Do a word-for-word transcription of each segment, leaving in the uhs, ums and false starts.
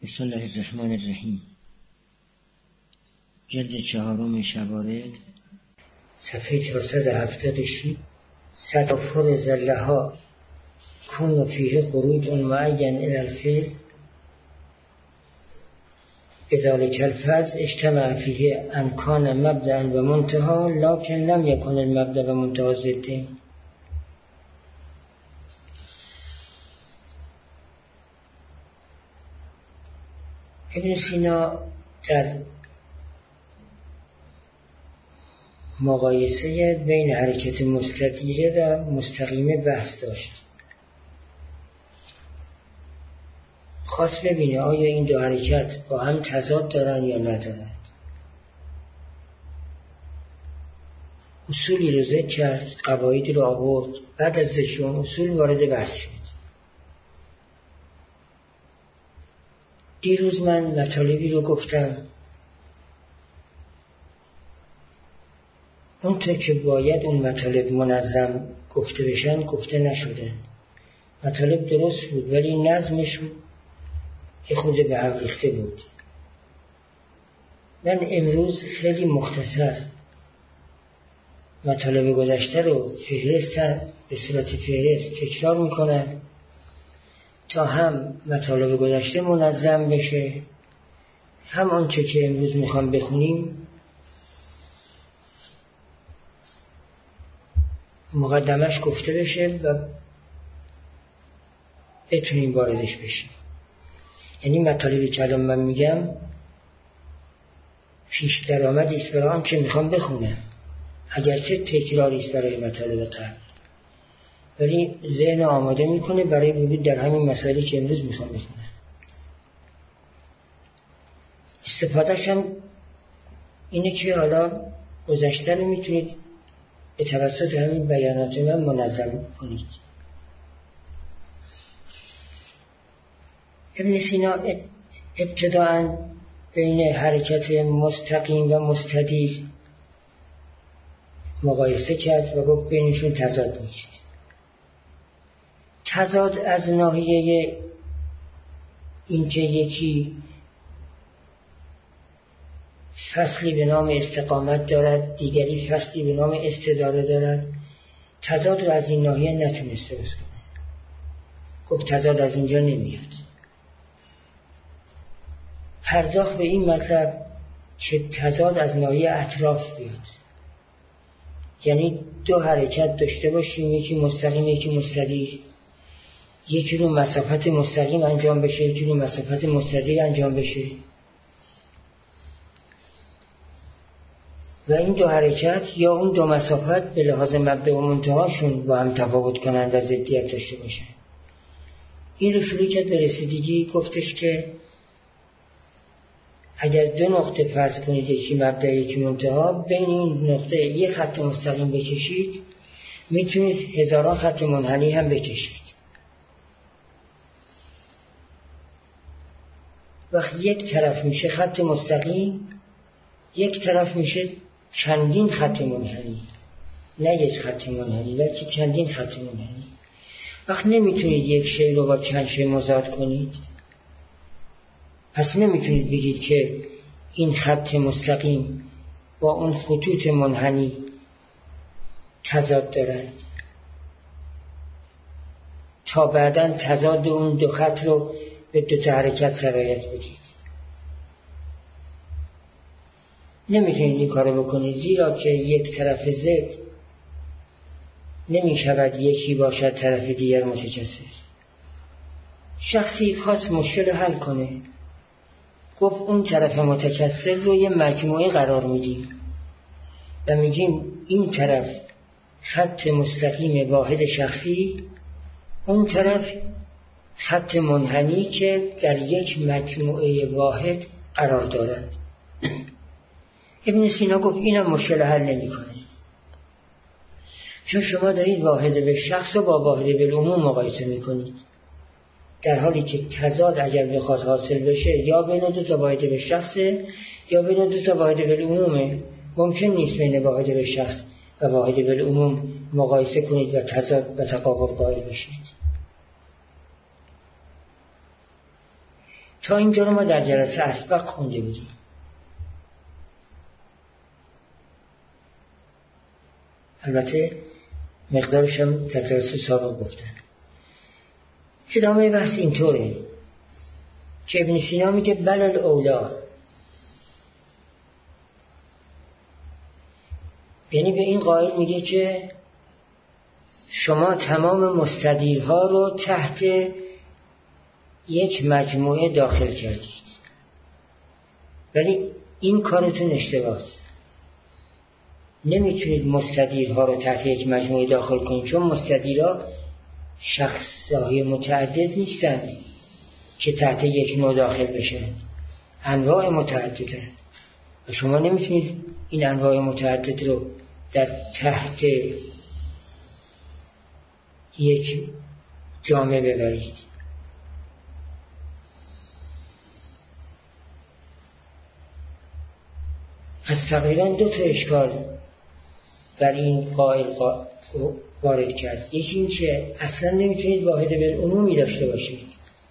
بسم الله الرحمن الرحیم. جلد چهارم شوارد، صفحه چهارصد و هفتاد و شش. صدفر زلها کن فیه خروج معین الی الفعل بذلک الفظ اجتمع فیه ان کان مبدأ و منتهى لکن لم یکن المبدأ و منتهى ضدین. ابن سینا در مقایسه بین حرکت مستدیره و مستقیمه بحث داشت. خواست ببینه آیا این دو حرکت با هم تضاد دارن یا ندارن. اصولی رو ذکر کرد، قواعدی رو آورد، بعد از ذکر اون اصول وارد بحث شد. دیروز من مطالبی رو گفتم اونطور که باید اون مطالب منظم گفته بشن گفته نشدن. مطالب درست بود ولی نظمش یه خورده به هم ریخته بود. من امروز خیلی مختصر مطالب گذشته رو فهرست به صورت فهرست تکرار میکنم تا هم مطالب گذشته منظم بشه، هم آنچه که امروز میخوام بخونیم مقدمش گفته بشه و بتونیم واردش بشیم. یعنی مطالبی که الان من میگم پیش درآمدی است برای آنچه میخوام بخونم، اگرچه تکراری است برای مطالب قبل، ولی ذهن آماده میکنه برای ورود در همین مسائلی که امروز میخوام بخونم. استفادهش هم اینه که حالا گذشته رو میتونید به توسط همین بیانات من منظم کنید. ابن سینا ابتداءً بین حرکت مستقیم و مستدیر مقایسه کرد و گفت بینشون تضاد نیست. تضاد از ناحیه اینکه یکی فصلی به نام استقامت دارد، دیگری فصلی به نام استداره دارد، تضاد رو از این ناحیه نتونسته درست کنه. گفت تضاد از اینجا نمیاد. پرداخت به این مطلب که تضاد از ناحیه اطراف بیاد، یعنی دو حرکت داشته باشیم، یکی مستقیم یکی مستدیر، یکی رو مسافت مستقیم انجام بشه یکی رو مسافت مستدیر انجام بشه و این دو حرکت یا اون دو مسافت به لحاظ مبدأ و منتهاشون با هم تفاوت کنند و ضدیت داشته باشن. این رو شروع کرد به رسیدگی. گفتش که اگر دو نقطه فرض کنید یکی مبدأ یکی منتها، بین این نقطه یک خط مستقیم بکشید، میتونید هزاران خط منحنی هم بکشید. وقت یک طرف میشه خط مستقیم، یک طرف میشه چندین خط منحنی، نه یک خط منحنی بلکه چندین خط منحنی. وقت نمیتونید یک شی رو با چند شی مضاد کنید، پس نمیتونید بگید که این خط مستقیم با اون خطوط منحنی تضاد دارند تا بعداً تضاد اون دو خط رو به دو تا حرکت سرایت بدید. نمیتونید این کارو بکنید، زیرا که یک طرف ضد نمیشود یکی باشد طرف دیگر متکثر. شخصی خواست مشکل حل کنه، گفت اون طرف متکثر رو یه مجموعه قرار میدیم و میگیم این طرف خط مستقیم واحد شخصی، اون طرف خط منحنی که در یک مجموعه واحد قرار دارد. ابن سینا گفت اینم مشکل حل نمی کنه، چون شما دارید واحد به شخص و با واحد به العموم مقایسه می کنید، در حالی که تضاد اگر بخواد حاصل بشه یا بین دو تا واحد به شخص یا بین دو تا واحد به العمومه. ممکن نیست بین واحد به شخص و واحد به العموم مقایسه کنید و تضاد و تقابل قائل بشید. تا اینجا رو ما در جلسه اسبق خونده بودیم. البته مقدارش هم در جلسه سابق گفتن. ادامه بحث اینطوره که ابن سینا میگه بل الاولا، یعنی به این قائل میگه که شما تمام مستدیرها رو تحت یک مجموعه داخل کردید، ولی این کارتون اشتباهه. نمیتونید مستدیرها رو تحت یک مجموعه داخل کنید، چون مستدیرها شخصهای متعدد نیستند که تحت یک نوع داخل بشن، انواع متعددن و شما نمیتونید این انواع متعدد رو در تحت یک جامعه ببرید. پس تقریبا دو تا اشکال بر این قائل وارد کرد. یکی این که اصلا نمیتونید واحد بالعمومی داشته باشید،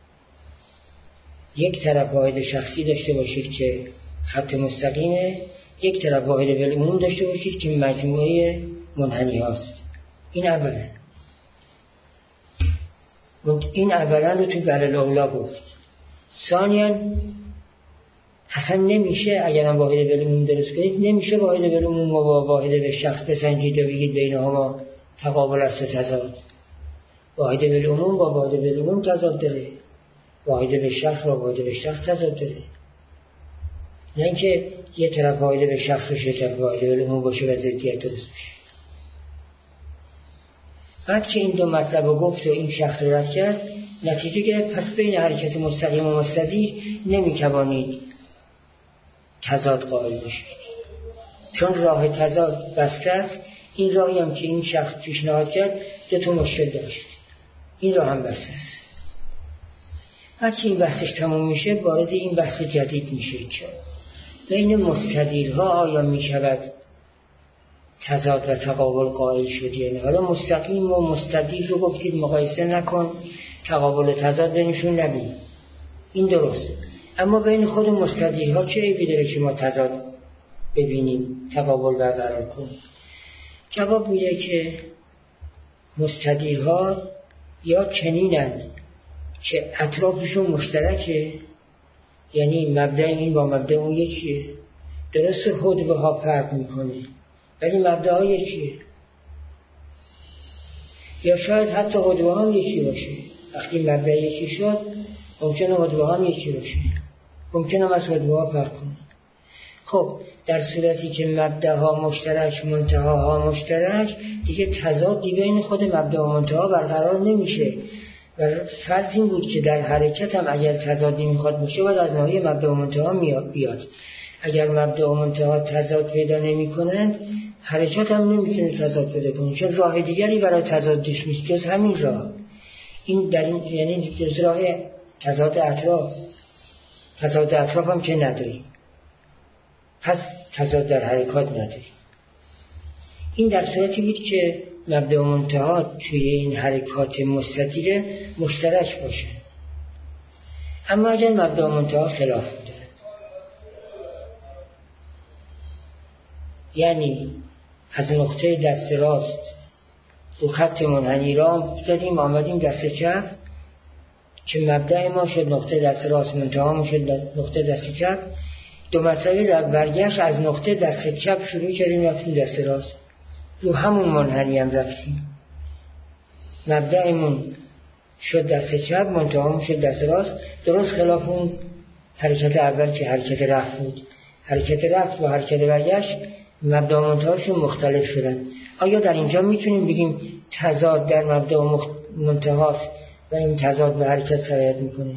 یک طرف واحد شخصی داشته باشید که خط مستقیمه، یک طرف واحد بالعموم داشته باشید که مجموعه منحنی هاست. این اولا این اولا رو تو بل الاولا گفت. ثانیاً اصلا نمیشه اگرم واحد بالعموم درست کنید، نمیشه واحد بالعموم و واحد به شخص بسنجید و بگید بینهما تقابل است و تضاد. واحد بالعموم با واحد بالعموم تضاد داره، واحد به شخص با واحد به شخص تضاد داره. نه اینکه یه طرف واحد به شخص باشه یه طرف واحد بالعموم باشه و ضدیت درست بشه. بعد که این دو مطلب رو گفت و این شخص رو رد کرد، نتیجه گرفت پس بین حرکت مستقیم و مستدیر نمیتوانید تضاد قائل باشید، چون راه تضاد بسته است. این راهی هم که این شخص پیشنهاد کرد دو تا مشکل داشت، این راه هم بسته است. بعد که این بحثش تموم میشه وارد این بحث جدید میشه که بین مستدیرها آیا میشود تضاد و تقابل قائل شد یا نه. حالا مستقیم و مستدیر رو گفتید مقایسه نکن، تقابل و تضاد بینشون نبین، این درست. اما بین خود مستدیرها چه عیبی داره که ما تضاد ببینیم، تقابل برقرار کنیم؟ جواب میده که مستدیرها یا چنینند که اطرافشون مشترکه، یعنی مبدأ این با مبدأ اون یکیه، درست حدبه ها فرق میکنه ولی مبدأ ها یکیه، یا شاید حتی حدبه ها هم یکی باشه. وقتی مبدأ یکی شد ممکنه حدبه ها هم یکی باشه، ممکنه هم از حدبه ها فرق کنه. خب در صورتی که مبدأها مشترک منتهاها مشترک، دیگه تضادی بین خود مبدأ و منتها برقرار نمیشه. و فرض این بود که در حرکت هم اگر تضادی میخواد باشه باید از ناحیه مبدأ و منتها بیاد. اگر مبدأ و منتها تضاد پیدا نمی کنند حرکت هم نمیتونه تضاد پیدا کنه، چون راه دیگری برای تضادش نیست جز همین راه. این در این یعنی جز راه تضاد اطراف، تضاد اطراف هم که نداریم، پس تضاد در حرکات نداریم. این در صورتی بود که مبدأ و منتها توی این حرکات مستدیره مشترک باشه. اما اگر مبدأ و منتها خلاف بوده، یعنی از نقطه دست راست رو خط منحنی را دادیم آمدیم دست چپ که مبدأ ما شد نقطه دست راست، منتها ما شد نقطه دست چپ، دو مرتبه در برگشت از نقطه دست چپ شروع کردیم رفتیم دست راست، رو همون منحنی هم رفتیم، مبدأمون شد دست چپ منتهامون شد دست راست، درست خلاف اون حرکت اول که حرکت رفت بود. حرکت رفت و حرکت برگشت مبدأ و منتهاشون مختلف شدن. آیا در اینجا میتونیم بگیم تضاد در مبدأ و منتهاست و این تضاد به حرکت سرایت میکنه؟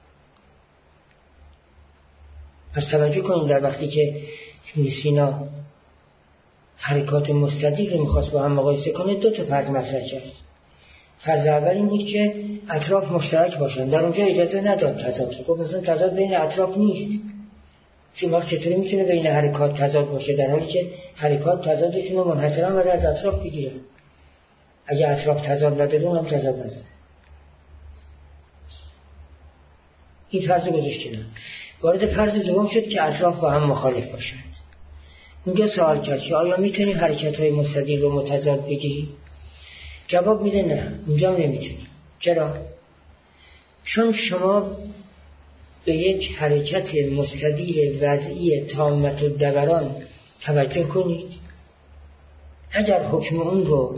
پس توجه کنید در وقتی که ابن سینا حرکات مستدیر رو میخواست با هم مقایسه کنه دو تا فرض مطرح کرد. فرض اول این بود که اطراف مشترک باشن، در اونجا اجازه نداد تضاد رو، گفت مثلا تضاد بین اطراف نیست. چون چطوری میتونه بین حرکات تضاد باشه در حالی که حرکات تضادشون رو منحصرا ولی از اطراف بگیرن؟ اگه اطراف تضاد نداره اون هم تضاد نداره. این فرض گذاشت کنار. وارد فرض دوم شد که اطراف با هم مخالف باشند. اونجا سوال کرد که آیا میتونیم حرکت‌های مستدیر رو متضاد بگیریم؟ جواب میده نه، اونجا نمیتونیم. چرا؟ چون شما به یک حرکت مستدیر وضعی تامت و دوران توجه کنید. اگر حکم اون رو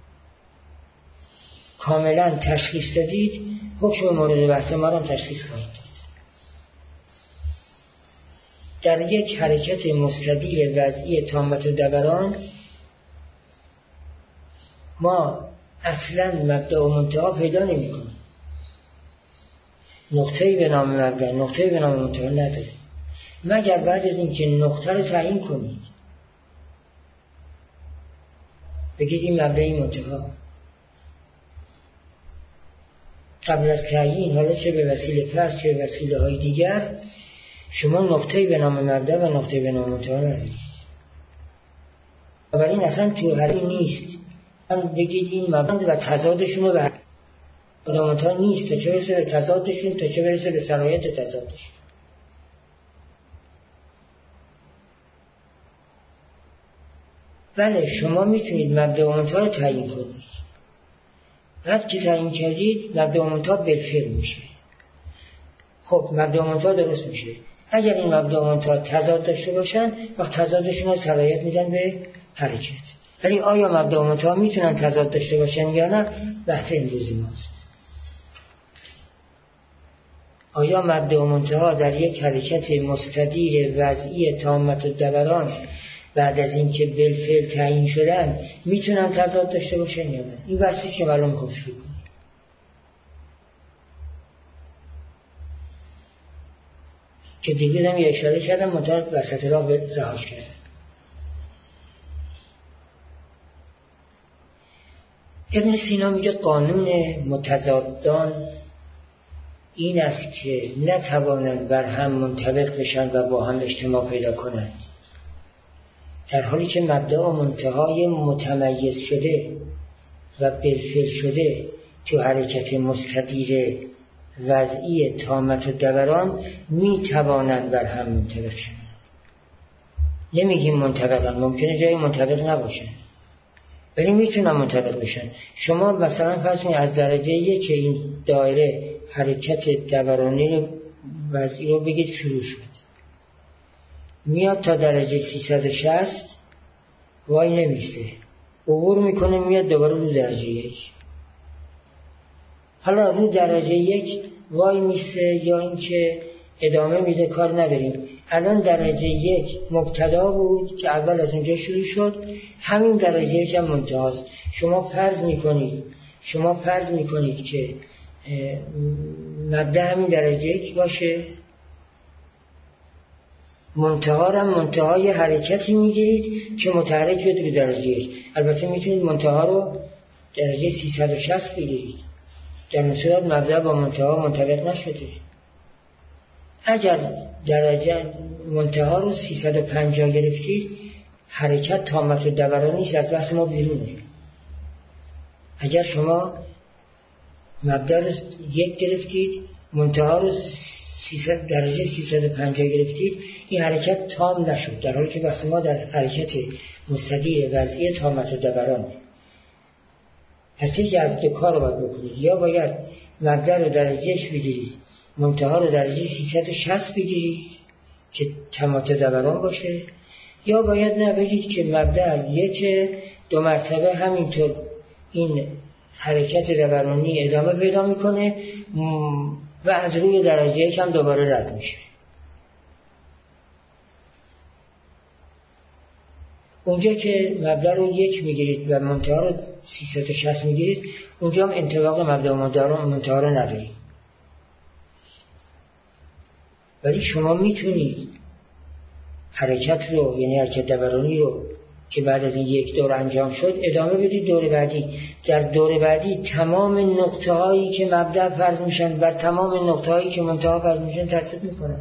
کاملا تشخیص دادید، حکم مورد بحث ما رو تشخیص خواهید داد. در یک حرکت مستدیر وضعی تامت و دوران ما اصلا مبدأ و منتها پیدا نمی کنیم. نقطه‌ای به نام مبدأ، نقطه‌ای به نام منتها نداره، مگر بعد از اینکه نقطه رو تعیین کنید بگید این مبدأ این منتها. قبل از تعیین، حالا چه به وسیله فرض چه به وسیله های دیگر، شما نقطه‌ای به نام مبدأ و نقطه‌ای به نام منتها ندارید. بنابراین اصلا تو حرکت نیست بگید این مبدأ و تضادشون رو به منتها نیست تا چه برسه به تضادشون، تا چه برسه به صلاحیت تضادشون. بله شما میتونید مبدأ و منتها رو تعیین کنید. بعد که تعیین کردید مبدأ و منتها بالفعل میشه. خب مبدأ و منتها درست میشه. اگر این مبدأ و منتها تضاد داشته باشن، وقت تضادشون رو صلاحیت میدن به حرکت. ولی آیا مبدأ و منتها میتونن تضاد داشته باشن یا نه؟ بحث امروزی ماست. آیا مبدأ و منتها در یک حرکت مستدیر وضعی تامت و دوران بعد از اینکه بالفعل تعیین شدن میتونن تضاد داشته باشن یا نه؟ این بحثی که معلوم میخوام شروع کنیم. که دیگه هم یه اشاره کردم منتها وسط راه رهاش کردم. ابن سینا میگه قانون متضادان این است که نتوانند بر هم منطبق بشن و با هم اجتماع پیدا کنند، در حالی که مبدأ و منتهای متمیز شده و بالفعل شده تو حرکت مستدیر وضعی تامت و دوران می توانند بر هم منطبق شوند. نمیگیم منطبقن، ممکنه جایی منطبق نباشن ولی میتونن منطبق بشن. شما مثلا فرض کنید از درجه یک که این دایره حرکت دورانی رو وضعی رو بگید شروع شد، میاد تا درجه سیصد و شصت وای نمیسه، عبور میکنه میاد دوباره رو درجه یک. حالا رو درجه یک وای میسه یا اینکه ادامه میده کار نداریم. الان درجه یک مبتدا بود که اول از اونجا شروع شد، همین درجه یک هم منتهاست. شما فرض میکنید شما فرض میکنید که مبدأ همین درجه یک باشه، منتها را منتهای حرکتی میگیرید که متحرک بده به درجه یک. البته میتونید منتها رو درجه سیصد و شصت بگیرید، در این صورت مبدأ با منتها منطبق نشده. اگر درجه منتها رو سیصد و پنجاه گرفتید، حرکت تامت و دوران نیست، از بحث ما بیرونه. اگر شما مبدأ رو یک گرفتید، منتها رو سیصد درجه سیصد و پنجاه گرفتید، این حرکت تام نشد، در حالی که بحث ما در حرکت مستدیر وضعی تامت و دورانه. پس یکی از دو کار رو باید بکنید، یا باید مبدأ رو درجهش بگیرید، منتها رو درجه سیصد و شصت بگیرید که تامت و دوران باشه، یا باید نه بگید که مبدأ یک دو مرتبه همینطور این حرکت دورانی ادامه پیدا میکنه و از روی درجه یک هم دوباره رد میشه. اونجا که مبدأ رو یک میگیرید و منتها رو سیصد و شصت میگیرید، اونجا هم انطباق مبدأ و منتها رو ندارید. ولی شما میتونید حرکت رو، یعنی حرکت دورانی رو که بعد از این یک دور انجام شد ادامه بدید دور بعدی. در دور بعدی تمام نقطه هایی که مبدأ فرض میشن بر تمام نقطه هایی که منتها فرض میشن تطبیق میکنن.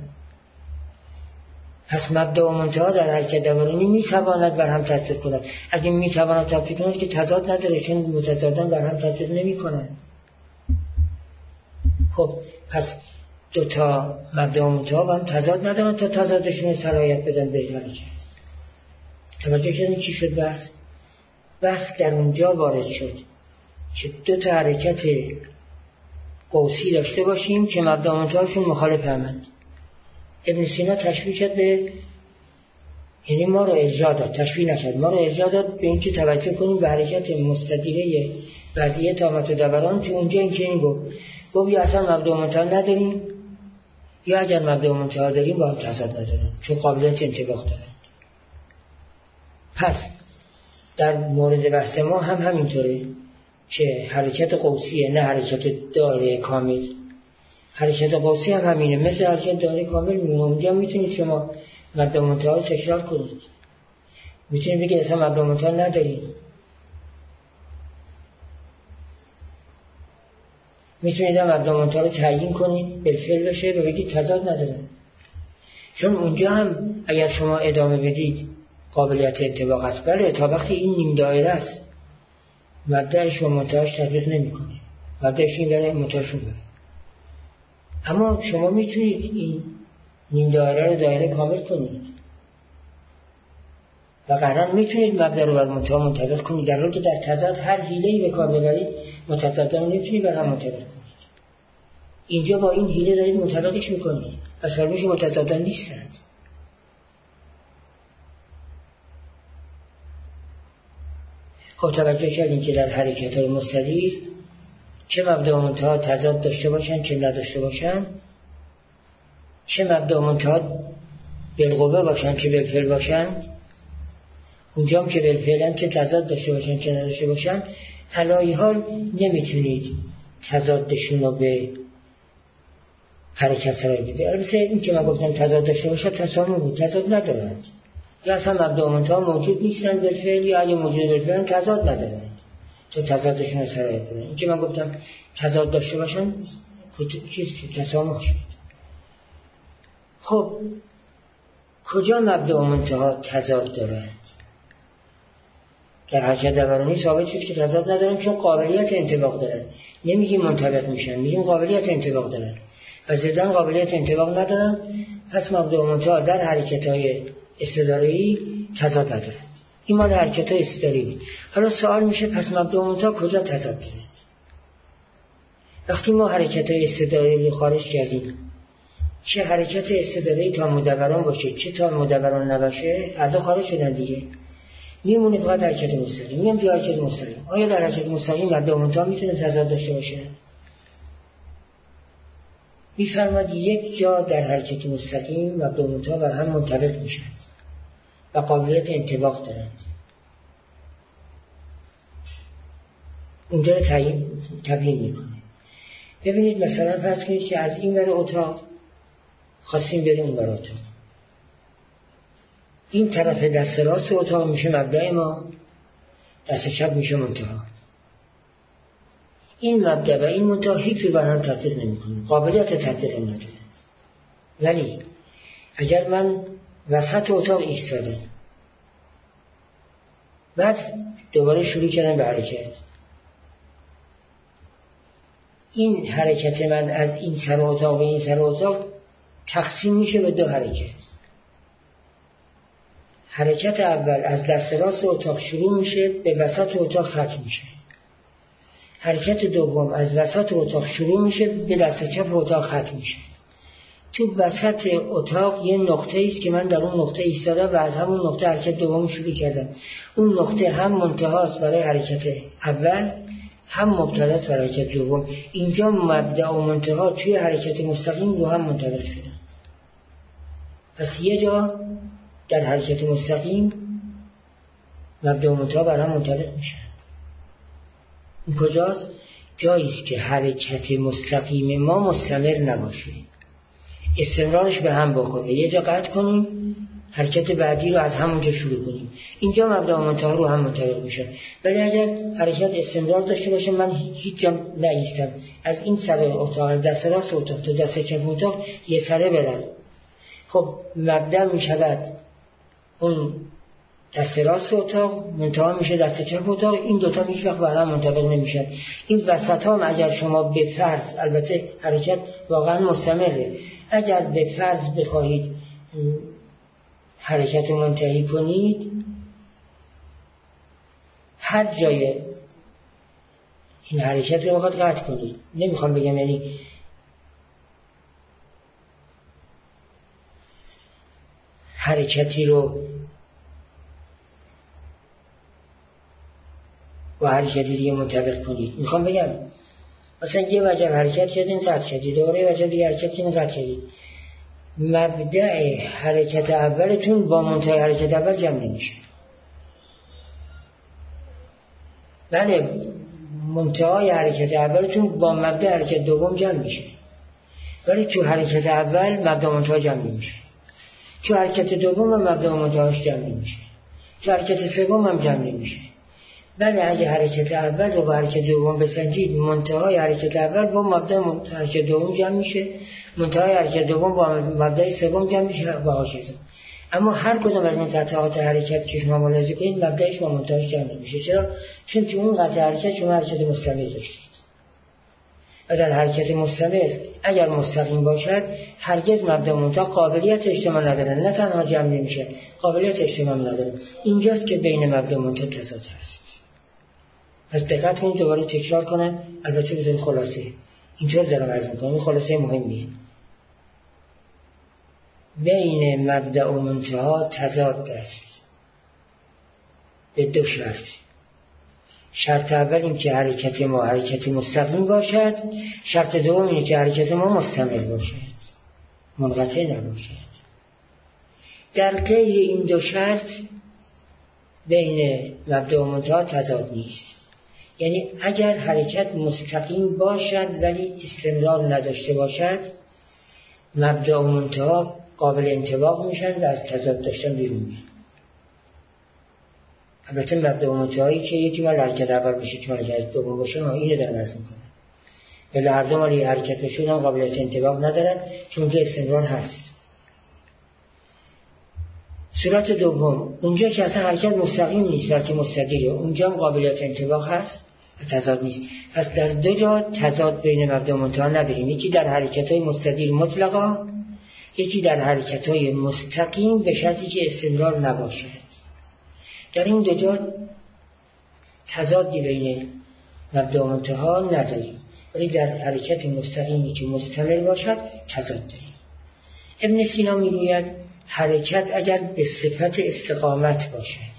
پس مبدأ و منتها در حرکت دورانی میتواند بر هم تطبیق کند. اگه میتواند تطبیق کند که تضاد نداره، چون متضادان بر هم تطبیق نمیکنند. خب پس دو تا مبدا و منتها با هم تضاد ندارن تا تضادشون صلاحیت بدن به حرکت. توجه کردین چی شد بحث؟ بحث در اونجا وارد شد که دو تا حرکت قوسی داشته باشیم که مبدا و منتهاشون مخالف همند. ابن سینا تشبیه کرد به، یعنی ما رو ارجاع داد، تشبیه نکرد، ما رو ارجاع داد به اینکه توجه کنیم به حرکت مستدیره وضعیت آمد و دوران. تو اونجا این چنین گفت گفت یا اصلا مبدا و منتها نداریم یا اگر مبدا و منتها داریم با هم تضاد ندارن چون قابلیت انطباق دارن. پس در مورد بحث ما هم همینطوره که حرکت قوسیه نه حرکت دایره کامل. حرکت قوسی هم همینه، مثل حرکت دایره کامل میمونه. اونجا میتونید شما مبدا و منتها رو تکرار کنید، میتونید بگید اصلا مبدا و منتها نداریم، میتونید هم مبدا و منتها رو تعیین کنید بالفعل بشه و بگید تضاد ندارن. چون اونجا هم اگر شما ادامه بدید قابلیت انطباق است. بله تا وقتی این نیم دایره است مبدأش و منتهاش تطبیق نمی‌کنه، مبدأش این بره منتهاشون بره. اما شما میتونید این نیم دایره رو دایره کامل کنید و قطعاً میتونید مبدأ رو بر منتها منطبق کنید، در حالی که در تضاد هر حیله‌ای به کار ببرید متضادان رو نمیتونید بر هم منطبق کنید. اینجا با این حیله دارید منطبقش میکنید، پس فرموش متضادان نیستند. خب توجه کردیم که در حرکت‌های مستدیر چه مبدا و منتها تضاد داشته باشن چه نداشته باشن، چه مبدا و منتها بالقوه باشن چه بالفعل باشن، اونجا هم که بالفعلن چه تضاد داشته باشن چه نداشته باشن، علای حال نمیتونید تضادشون رو به حرکت سرای بده. البته این که من گفتم تضاد داشته باشه تسامح بود، تضاد ندارند، یا اصلا مبدا و منتها موجود نیستن بالفعل، یا اگه موجود بالفعل تضاد ندارند تو تضادشون رو سرای بده. این که من گفتم تضاد داشته باشن چیز تسامح شد. خب کجا مبدا و منتها تضاد دارند؟ در حرکت دورانی ثابت شد که تضاد ندارن چون قابلیت انطباق دارن. نمیگیم منطبق میشن، میگیم قابلیت انطباق دارن و ضدن قابلیت انطباق ندارن. پس مبدا و منتها در حرکت‌های استداره‌ای تضاد ندارن. این مال حرکت‌های استداره‌ای بود. حالا سوال میشه پس مبدا و منتها کجا تضاد دارن؟ وقتی ما حرکت‌های استداره‌ای رو خارج کردیم، چه حرکت استداره‌ای تا مدوران باشه چه تا مدوران نباشه، هر دو خارج شدن دیگه. میمونه فقط حرکت مستقیم. میگم بیا حرکت مستقیم. آیا در حرکت مستقیم مبدا و منتها میتونه تضاد داشته باشه؟ میفرماد یک جا در حرکت مستقیم مبدا و منتها بر هم منطبق میشن و قابلیت انطباق دارند. اونجا رو تعیین تبیین میکنه. ببینید مثلا فرض کنید که از این ور اتاق خواستیم بریم اون ور اتاق. این طرف دست راست اتاق میشه مبدأ ما، دست چپ میشه منتها. این مبدأ و این منتها هیچ جور بر هم تطبیق نمیکنه، قابلیت تطبیق نداره. ولی اگر من وسط اتاق ایستادم بعد دوباره شروع کردم به حرکت، این حرکت من از این سر اتاق به این سر اتاق تقسیم میشه به دو حرکت. حرکت اول از دست راست اتاق شروع میشه به وسط اتاق ختم میشه. حرکت دوم از وسط اتاق شروع میشه به دست چپ اتاق ختم میشه. تو وسط اتاق یه نقطه است که من در اون نقطه ایستادم و از همون نقطه حرکت دوم شروع کردم. اون نقطه هم منتهاست برای حرکت اول هم مبتداست برای حرکت دوم. اینجا مبدا و منتها توی حرکت مستقیم رو هم منطبق شدن. پس یه جا در حرکت مستقیم مبدا و منتها بر هم منطبق میشن. این کجاست؟ جاییست که حرکت مستقیم ما مستمر نباشه، استمرارش به هم بخوره. یه جا قطع کنیم حرکت بعدی رو از همونجا شروع کنیم، اینجا مبدا و منتها رو هم منطبق میشن. ولی اگر حرکت استمرار داشته باشه، من هیچ جا نایستم، از این سر اتاق از دست راست اتاق تا دست چپ اتاق یه سره برم، خب مبدا میشود اون دست راست اتاق منتها میشه دست چپ اتاق، این دوتا هیچ وقت با هم منطبق نمیشن. این وسط هم اگر شما به فرض، البته حرکت واقعا مستمره، اگر به فرض بخواهید حرکت رو منتهی کنید، هر جای این حرکت رو باید قطع کنید. نمیخوام بگم یعنی حرکتی رو با حرکتی دیگه منطبق کنید. میخوام بگم مثلا یه وجه حرکت کردین قطع کردید، دوباره وجه دیگه حرکت کردین قطع کردید، مبدأ حرکت اولتون با منتهای حرکت اول جمع نمیشه. بله منتهای حرکت اولتون با مبدأ حرکت دوم جمع میشه، ولی تو حرکت اول مبدأ منتها جمع نمیشه، تو حرکت دوم هم مبدأ منتهاش جمع نمیشه، تو حرکت سوم هم جمع نمیشه. بله اگه حرکت اول رو با حرکت دوم بسنجید، منتهای حرکت اول با مبدأ حرکت دوم جمع میشه، منتهای حرکت دوم با مبدأ سوم جمع میشه با هاشیزم. اما هر کدوم از این قطعات حرکت که شما ملاحظه کنید مبدأش با منتهاش جمع نمیشه. چرا؟ چون تو اون قطع حرکت شما حرکت مستمر داشتید و در حرکت مستمر اگر مستقیم باشد هرگز مبدأ منتها قابلیت اجتماع ندارن، نه تنها جمع نمیشه، قابلیت اجتماع ندارن. اینجاست که بین مبدأ منتها تضاد هست. پس دقت کنید، دوباره تکرار کنم، البته بذارید خلاصه اینطور دارم عرض میکنم، این خلاصه مهمیه. بین مبدأ و منتها تضاد است به دو شرط. شرط اول این که حرکت ما حرکت مستقیم باشد، شرط دوم اینه که حرکت ما مستمر باشد، منقطع نباشد. در غیر این دو شرط بین مبدأ و منتها تضاد نیست. یعنی اگر حرکت مستقیم باشد ولی استمرار نداشته باشد، مبدأ و منتها قابل انطباق میشن و از تضاد داشتن بیرون میان. البته مبدأ و منتهایی که یکی مال حرکت اول باشه که مال حرکت دوم باشه، ما اینو دارم عرض میکنم. ولی هر دو مال حرکت باشون هم قابلیت انطباق ندارن چون اونجا استمرار هست. صورت دوم اونجا که اصلا حرکت مستقیم نیست بلکه مستدیره، اونجا هم قابلیت انطباق هست و تضاد نیست. پس در دو جا تضاد بین مبدأ و منتها نداریم، یکی در حرکت‌های مستدیر مطلقا، یکی در حرکت‌های مستقیم به شرطی که استمرار نباشد. در این دو جا تضادی بین مبدأ و منتها نداریم، ولی در حرکت مستقیمی که مستمر باشد تضاد داریم. ابن سینا میگوید حرکت اگر به صفت استقامت باشد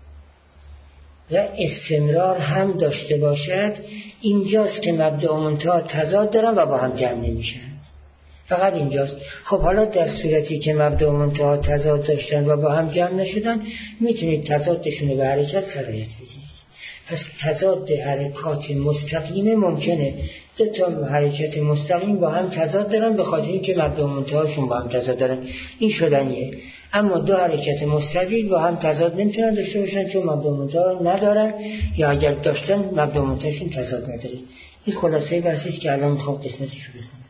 و استمرار هم داشته باشد، اینجاست که مبدأ و منتها تضاد دارن و با هم جمع نمیشن. فقط اینجاست. خب حالا در صورتی که مبدأ و منتها تضاد داشتن و با هم جمع نشدن، میتونید تضادشون رو به حرکت سرایت بدید. پس تضاد حرکات مستقیم ممکنه. دو تا حرکت مستقیم با هم تضاد دارن به خاطر اینکه مبدأ و منتهاشون با هم تضاد دارن، این شدنیه. اما دو حرکت مستقیم با هم تضاد نمیتونن داشته باشن چون مبدأ و منتها ندارن، یا اگر داشتن مبدأ و منتهاشون تضاد نداره. این خلاصه بحثی است که الان میخوام قسمتش رو بخونم.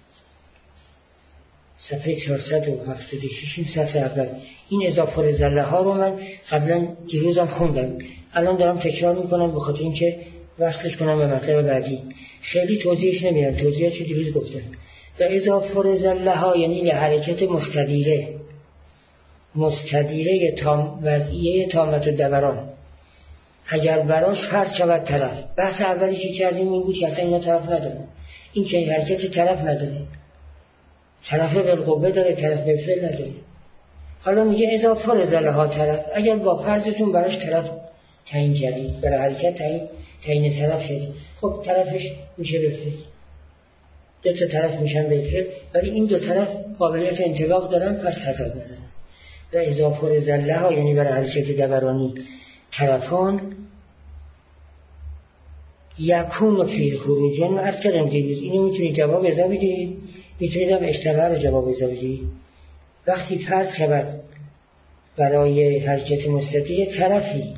صفحه چهارصد و هفتاد و شش این صفحه اول. این اضافه زله ها رو من قبلا دیروزم خوندم، الان دارم تکرار میکنم به خاطر اینکه وصلش کنم به مطلب بعدی. خیلی توضیحش نمیدم، توضیحش دیروز گفتم. و اضافه زله ها یعنی حرکت مستدیره، مستدیره تام وضعیه تامت و دوران. اگر براش فرض شود طرف، بحث اولی که کردیم این بود که اصلا اینا طرف نداره، این که حرکت طرف نداره، طرف بالقوه داره، طرف بالفعل نداره. حالا میگه اضافه زله ها طرف. اگر با فرضتون براش طرف تعیین کردید، برای حرکت تعیین تعیین طرف کردید، خب طرفش میشه بالفعل، دو تا طرف میشن بالفعل، ولی این دو طرف قابلیت انطباق دارن پس تضاد ندارن. و اضافه زله ها یعنی برای حرکت دورانی طرفان یکون فی خروجن. عرض کردم دیروز اینو میتونید جواب اضافه بدید، میتونید هم اجتماع رو جواب اضافه بدید. وقتی فرض شود برای حرکت مستدیر طرفی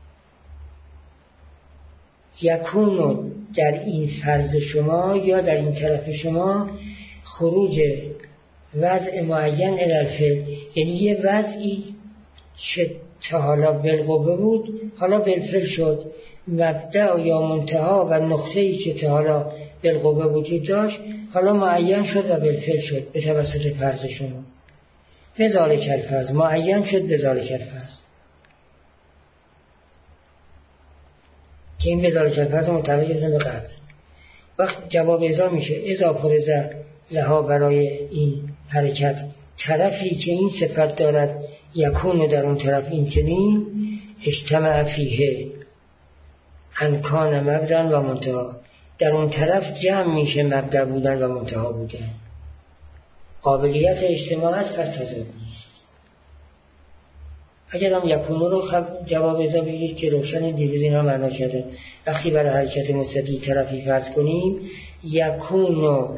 یکون در این فرض شما یا در این طرف شما خروج وضع معین الی الفعل، یعنی یه وضعی تا حالا بالقوه بود حالا بالفعل شد. مبدأ یا منتها و نقطه‌ای که تا حالا بالقوه وجود داشت حالا معین شد و بالفعل شد به توسط فرضشون. بذالک الفرض معین شد بذالک الفرض که این بذالک الفرض متعلق به قبل. وقت جواب ازا میشه اذا فرض لها برای این حرکت طرفی که این صفت دارد یکون در اون طرف این چنین اجتماع فیه انکان مبدأ و منتها، در اون طرف جمع میشه مبدأ بودن و منتها بودن. قابلیت اجتماع است پس تضاد نیست. اگر هم یکونو رو خب جواب ازا بگیرید که روشن دیروز اینا معنا کرده. وقتی برای حرکت مستقیم طرفی فرض کنیم یکونو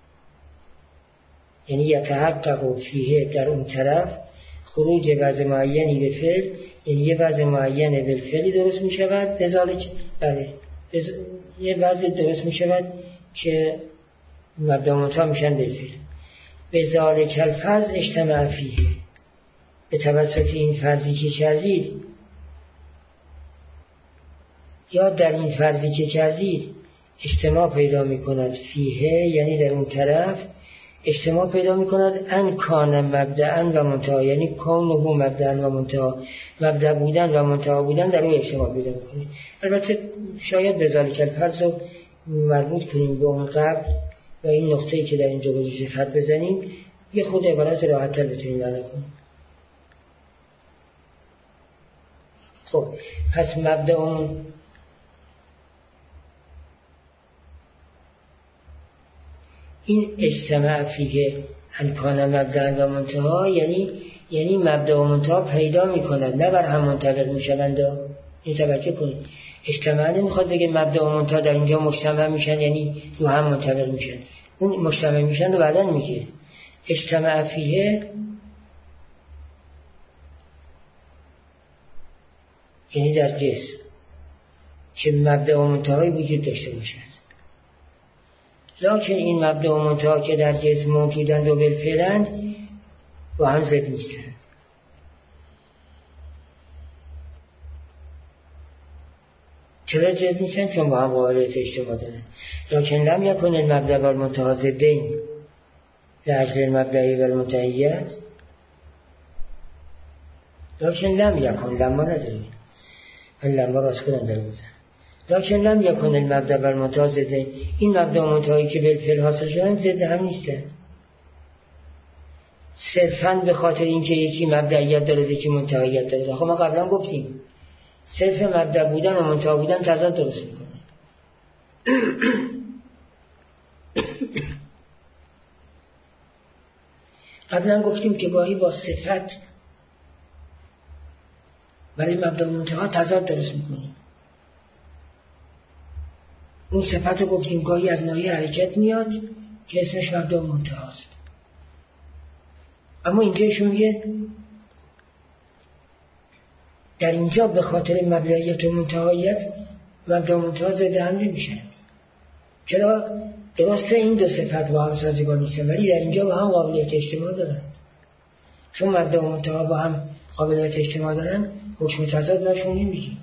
یعنی یتحقق فیه در اون طرف خروج وضع معینی به فعل، یعنی یه وضع معینه بالفعلی درست می شود بذالک بله بز... یه وضع درست می شود که مبدأ منتها میشن بالفعل. بذالک الفرض اجتماع فیه به توسط این فرضی که کردید یا در این فرضی که کردید اجتماع پیدا می کند فیه یعنی در اون طرف اجتماع پیدا می کند ان کان مبدأ و منتها، یعنی کونه مبدأ و منتها، مبدأ بودن و منتها بودن در اون اجتماع پیدا می کنه. البته شاید بذالک الفرض رو مربوط کنیم به اون قبل و این نقطه‌ای که در اینجا گذاشته خط بزنیم یه خود عبارت راحت‌تر بتونیم معنا کنیم. خب پس مبدأ اون این اجتماع فیه انکان مبدأ و منتها یعنی یعنی مبدأ و منتها پیدا می‌کند نه بر هم منطبق می‌شوند. این توجه کنید اجتماع نمیخواد بگه مبدأ و منتها در اینجا مجتمع میشن یعنی رو هم منطبق میشن، اون مجتمع میشن رو بعداً میگه. اجتماع فیه یعنی در جسم که مبدأ و منتهایی وجود داشته باشد. لکن این مبدأ و منتها که در جسم موجودند و بالفعلند با هم ضد نیستند. چرا ضد نیستند؟ چون با هم قابلیت اجتماع دارند. لکن لم یکن المبدأ و المنتها ضدین لاجل المبدأ و المنتهیت. لکن لم یکن لما نداریم من لما راست کنم در بزن لکن لم یکن المبدأ و المنتها ضدین، این مبدأ و منتهایی که بالفعل حاصل شدن ضد هم نیستند. صرفاً به خاطر اینکه یکی مبدئیت داره یکی منتهیت داره. خب ما قبلا گفتیم صرف مبدأ بودن و منتها بودن تضاد درست میکنه. قبلا گفتیم که گاهی با صفت برای مبدأ و منتها تضاد درست میکنه. اون صفت رو گفتیم گاهی از ناحیه حرکت میاد که اسمش مبدأ و منتها است. اما اینجا ایشون میگه در اینجا به خاطر مبدئیت و منتهاییت مبدأ و منتها ضد هم نمیشن. چرا؟ درسته این دو صفت با هم سازگار نیستن ولی در اینجا با هم قابلیت اجتماع دارن. چون مبدأ و منتها با هم قابلیت اجتماع دارن حکم تضاد برشون نمیگیم.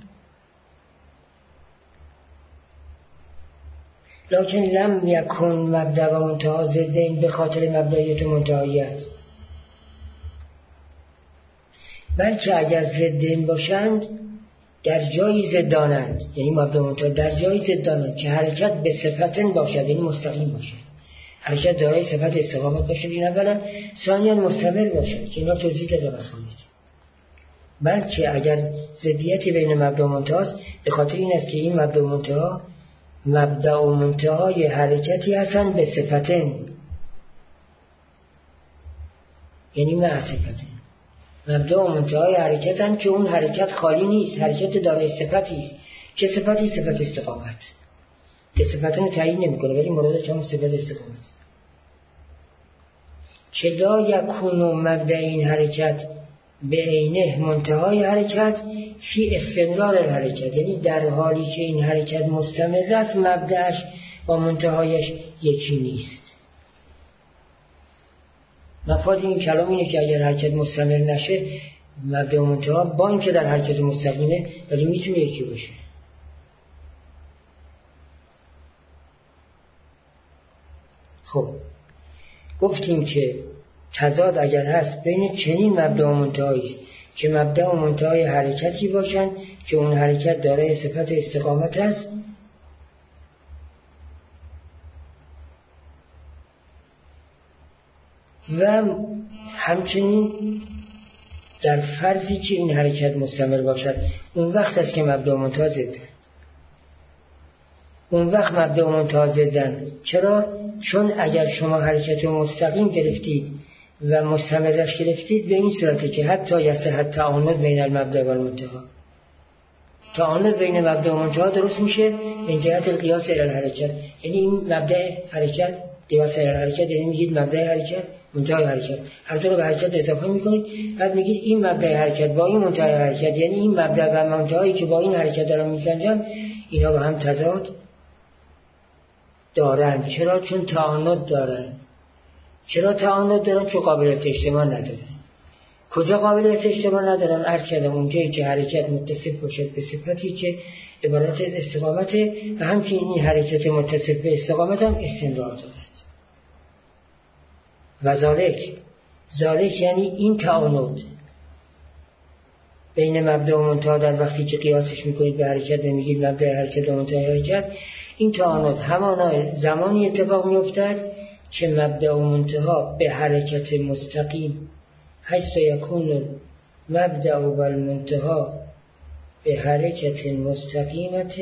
لکن لم یکن مبدأ و منتها ضدین به خاطر مبدئیت و منتهاییت، بلکه اگر ضدین باشند در جایی ضدانند، یعنی مبدأ و منتها در جایی ضدانند که حرکت به صفتن باشد یعنی مستقیم باشد، حرکت دارای صفت استقامت باشد این اولا، ثانیاً مستمر باشد که اینا توضیح داده بس کنید. بلکه اگر ضدیتی بین مبدأ و منتها است به خاطر این است که این مبدأ و منتها مبدأ و منتهای حرکتی هستند به صفتن، یعنی مع صفتن. مبدأ و منتهای حرکت هم که اون حرکت خالی نیست، حرکت دارای صفتی است. چه صفتی؟ صفت استقامت که صفتن رو تعیین نمی کنه ولی مرادش هم صفت استقامت. که لا یکون مبدأ این حرکت به عینه منتهای حرکت فی استمرار الحرکت، یعنی در حالی که این حرکت مستمر است مبدأش و منتهایش یکی نیست. مفاد این کلام اینه که اگر حرکت مستمر نشه مبدا و منتها با اینکه در حرکت مستقیمه ولی میتونه یکی باشه. خب گفتیم که تضاد اگر هست بین چنین مبدا و منتهایی است که مبدا و منتهای حرکتی باشند که اون حرکت دارای صفت استقامت است و همچنین در فرضی که این حرکت مستمر باشد اون وقت است که مبدا و منتها ضدن. اون وقت مبدا و منتها ضدن. چرا؟ چون اگر شما حرکت مستقیم گرفتید و مستمرش گرفتید به این صورته که حتی یصح تعاند بین المبدا و المنتها، تعاند بین مبدا و منتها درست میشه من جهت القیاس الی الحرکت. یعنی این مبدا حرکت قیاس الی الحرکت، یعنی میگید مبدا حرکت منتهای حرکت، هر دو رو به حرکت اضافه میکنید، بعد میگید این مبدا حرکت با این منتهای حرکت، یعنی این مبدا و منتهایی که با این حرکت دارم میسنجم اینا با هم تضاد دارند. چرا؟ چون تعاند دارند. چرا تعاند دارن؟ چون قابلیت اجتماع ندارن. کجا قابلیت اجتماع ندارن؟ عرض کردم اونجایی که حرکت متصف باشد به صفتی که عبارت از استقامت و همچنین این حرکت متصف به استقامت هم استمرار دارد. و ذالک ذالک یعنی این تعاند بین مبدا و منتها در وقتی که قیاسش میکنید به حرکت و میگید مبدا حرکت و منتهای حرکت، این تعاند همانا زمانی اتفاق میافتد که مبدا و منتها به حرکت مستقیم حیث یکون مبدا و المنتها به حرکت مستقیمت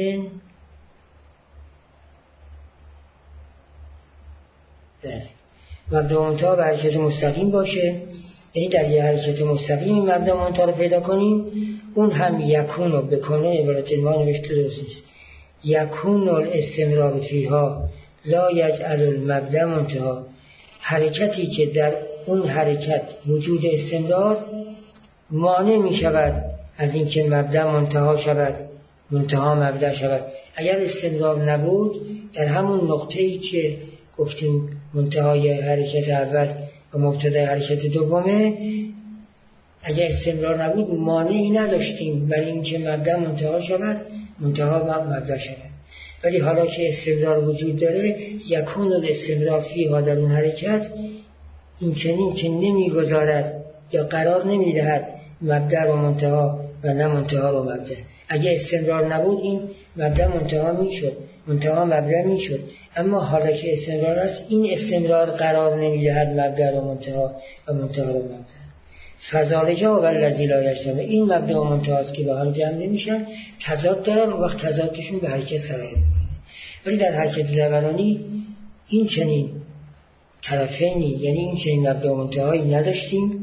بله مبدا و منتها به حرکت مستقیم باشه، یعنی در یه حرکت مستقیم مبدا و منتها رو پیدا کنیم. اون هم یکون رو بکنه عبارت ما نوشته درست نیست، یکون الاستمرار فیها لا یجعل المبدا منتها، حرکتی که در اون حرکت وجود استمرار مانع می شود از اینکه مبدا منتها شود منتها مبدا شود. اگر استمرار نبود در همون نقطه‌ای که گفتیم منتهای حرکت اول و مبتدای حرکت دومه، اگر استمرار نبود مانعی نداشتیم برای اینکه مبدا منتها شود منتها مبدا شود. ولی حالا که استمرار وجود داره، یکون الاستمرار فیها در اون حرکت این چنین که نمیگذارد یا قرار نمیدهد مبدا و منتها و نه منتها و مبدا. اگه استمرار نبود این مبدا منتها میشد منتها مبدا میشد، اما حالا که استمرار است این استمرار قرار نمیدهد مبدا و منتها و منتها و مبدا. فذالک والذی لا یجتمع، این مبدا و منتها است که با هم جمع نمیشن، تضاد دارن، اون وقت تضادشون به حرکت سرایت میکنه. ولی در حرکت دورانی این چنین طرفینی، یعنی این چنین مبدا و منتهایی نداشتیم،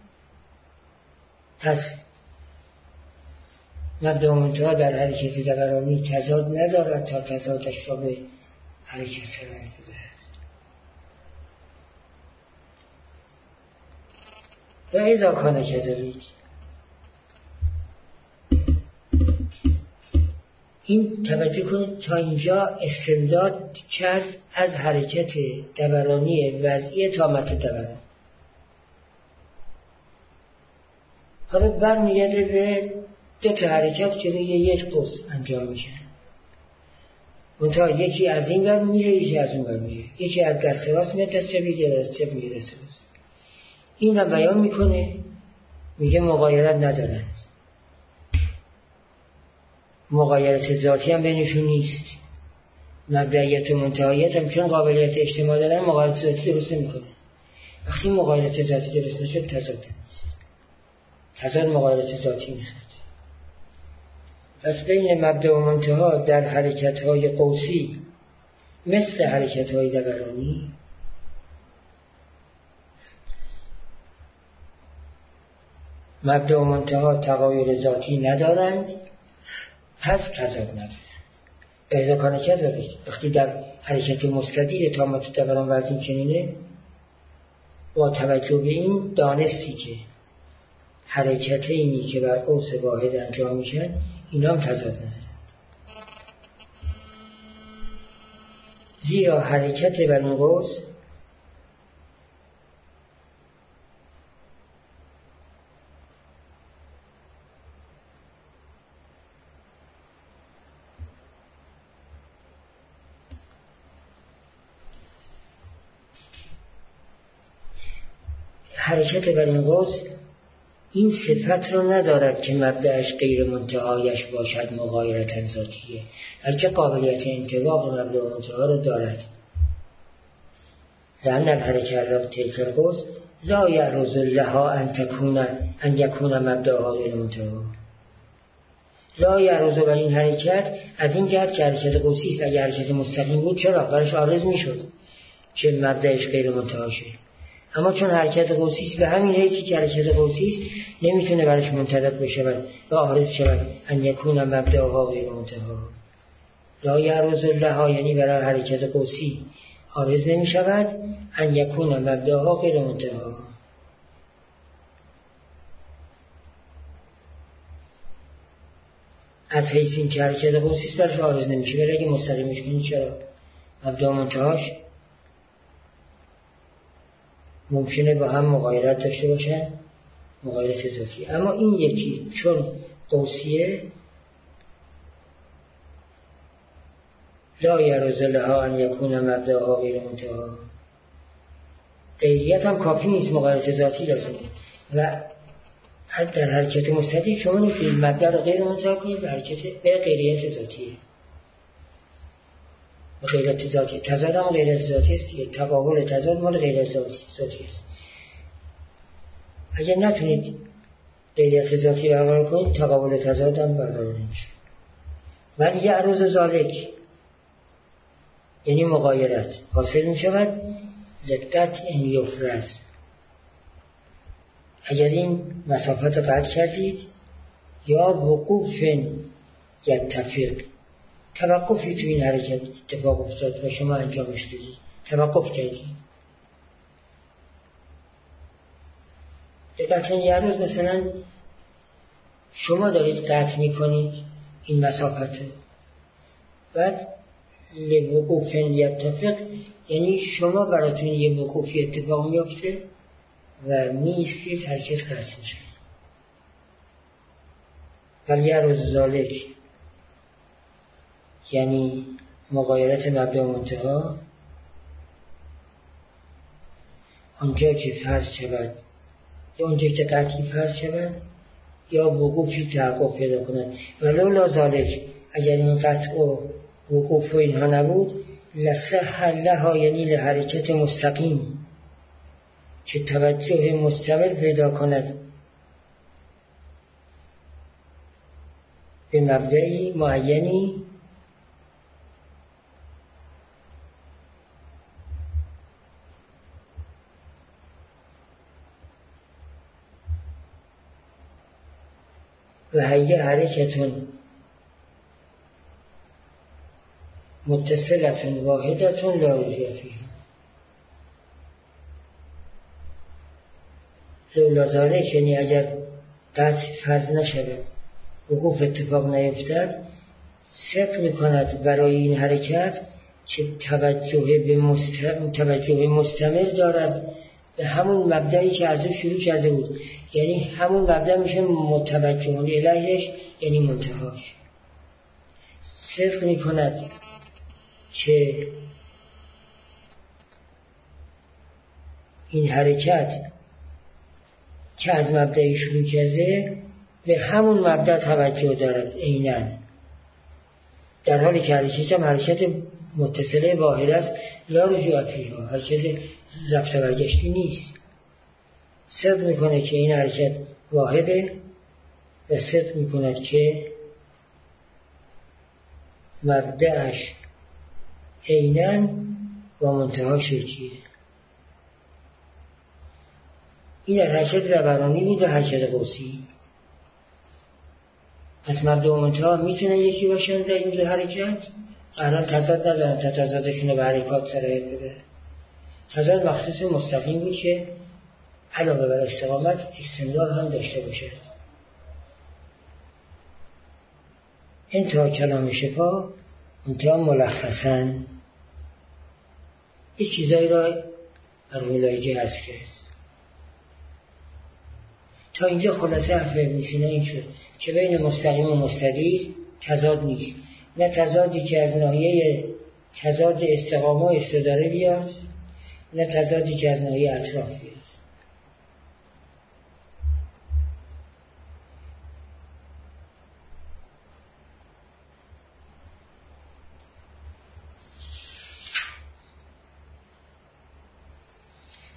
پس مبدا و منتها در حرکت دورانی تضاد ندارد تا تضادش را به حرکت سرایت بدهد. و اذا کان کذالک، این توجه کنید تا اینجا استمداد کرد از حرکت دورانی وضعی تا متن دوران. حالا برمیگرده به دو تا حرکت که روی یک قوس انجام میشه. منتها یکی از این ور میره، یکی از اون ور میره، یکی از دست راست میاد دست چپ، یکی از چپ میره دست راست. این رو بیان میکنه، میگه مغایرت ندارند، مغایرت ذاتی هم بینشون نیست، مبدئیت و منتهایت هم چون قابلیت اجتماع دارن مغایرت ذاتی درست نمیکنه. وقتی مغایرت ذاتی درست نشد تضاد نیست، تضاد مغایرت ذاتی میخواد. پس بین مبدا و منتها در حرکت‌های قوسی مثل حرکت‌های دورانی مبدا و منتها تغایر ذاتی ندارند، پس تضاد ندارند. اذا کان کذالک، وقتی در حرکت مستدیر تا متن دوران وضعی چنینه، با توجه به این دانستی که حرکت اینی که بر قوس واحد انجام میشن اینا هم تضاد ندارند، زیرا حرکت بر این قوس حرکت بر این قوس این صفت رو ندارد که مبدأش غیر منتهایش باشد مغایرة ذاتیه، بلکه قابلیت انطباق مبدأ و منتها رو دارد. لأن الحرکة علی تلک القوس لا یعرض لها ان تکون ان یکون مبدأها غیر منتها. لا یعرض بر این حرکت از این جهت که حرکت قوسی است. اگر حرکت مستقیم بود چرا برش عارض میشد که مبدأش غیر منتها شه، اما چون حرکت قوسی است به همین حیثی که حرکت قوسی است نمیتونه برش منطبق بشه و عارض شود ان یکون مبدأها غیر منتها. لا یعرض لها یعنی برای حرکت قوسی عارض نمی شود ان یکون مبدأها غیر منتها. از حیث این که حرکت قوسی است برش عارض نمیشه، ولی اگه مستقیمش کنید چرا مبدأ و منتهاش ممکنه با هم مغایرت داشته باشن، مغایرت ذاتی. اما این یکی چون قوسیه لا یعرض لها ان یکون مبدأها غیر منتها. غیریت هم کافی نیست، مغایرت ذاتی لازمه. و در حرکت مستقیم شما نمیتونید مبدأ رو غیر منتها کنید به حرکت به غیریت ذاتیه. غیرت ذاتی تضاد هم غیرت ذاتی است، یه تقابل تضاد مال غیرت ذاتی است. اگر نتونید غیرت ذاتی برقرار کنید تقابل تضاد هم برقرار نمیشه. ولی یعرض ذالک یعنی مغایرت حاصل می شود لقطع ان یفرض. اگر این مسافت قطع کردید یا وقوف یتفق، توقفی تو این حرکت اتفاق افتاد و شما انجامش دادید، توقف کردید. دقیقاً یه روز مثلا شما دارید قطع میکنید این مسافت، بعد لوقوف یتفق یعنی شما براتون یه وقوفی اتفاق میافته و میستید حرکت قطع میشه. ولی یه روز ذالک یعنی مغایرت مبدأ و منتها آنجا که فرض شود یا آنجا که قطعی فرض شود یا وقوفی تحقق پیدا کند. ولولا ذالک اگر این قطع و وقوف و اینها نبود لصح لها یعنی لحرکت مستقیم که توجه مستمر پیدا کند به مبدأی معینی و هی حرکتون متصلتون واحدتون لا رجوع فیها. لولا ذالک یعنی اگر قطع فرض نشود وقوف اتفاق نیفتد صدق میکند برای این حرکت که توجه به مستمر توجه مستمر دارد به همون مبدأی که از اون شروع کرده بود. یعنی همون مبدأ میشه متوجه الیهش یعنی منتهاش. صدق میکند که این حرکت که از مبدأی شروع کرده به همون مبدأ توجه دارد عیناً، در حالی که حرکت هم حرکت متصله واحد است لا رجوع فیها، حرکت رفت و برگشتی نیست. صدق میکنه که این حرکت واحده و صدق میکند که مبدأش عیناً و منتهاش یکیه. این در حرکت ربرانی بود و حرکت قوسی. پس مبدأ و منتها میتونه یکی باشن در این دو حرکت، قرار تضاد ندارن تا تضادشون رو به حرکات سرایت بده. تضاد مخصوص مستقیم بود که علاوه بر استقامت استمرار هم داشته باشه. انتها کلام شفا انتها ملخصاً یه چیزایی را بر ملاحظه حذف کرد. تا اینجا خلاصه حرف ابن سینا این شد که بین مستقیم و مستدیر تضاد نیست، نه تضادی که از ناحیه تضاد استقامه و استداره بیاد، نه تضادی که از ناحیه اطراف بیاد.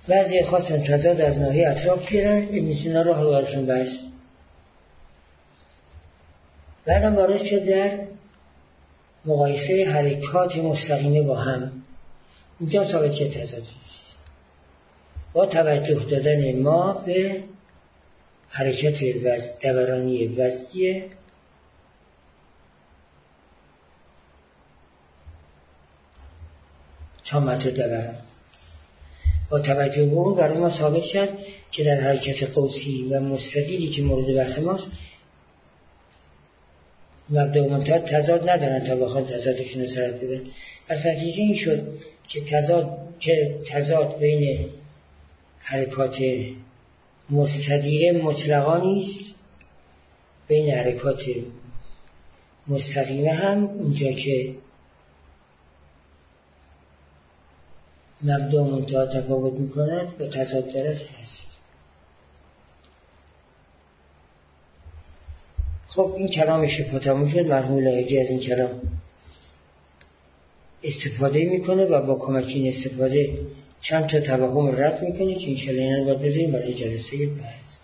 بعضی خواستن تضاد از ناحیه اطراف بیارن، ابن سینا راه رو براشون بست. بعدم وارد شد در مقایسه حرکات مستقیمه با هم. اینجا ثابت چه تضادی است با توجه دادن ما به حرکت وزن دورانی وزنی تامت و دوران. با توجه به اون برای ما ثابت شد که در حرکت قوسی و مستدیری که مورد بحث ماست مبدا و منتهی تضاد ندارن تا بخواد تضادشون رو سرد بدن. پس نتیجه این شد که تضاد که تضاد بین حرکات مستدیره مطلقا نیست، بین حرکات مستقیمه هم اونجا که مبدا و منتهی تفاوت میکند و تضاد دارد هست. خب این کلام شفا تموم شد. مرحوم لایقی از این کلام استفاده میکنه و با کمک این استفاده چند تا توهم رد میکنه که انشاءالله اینا رو باید بذاریم برای جلسه بعد.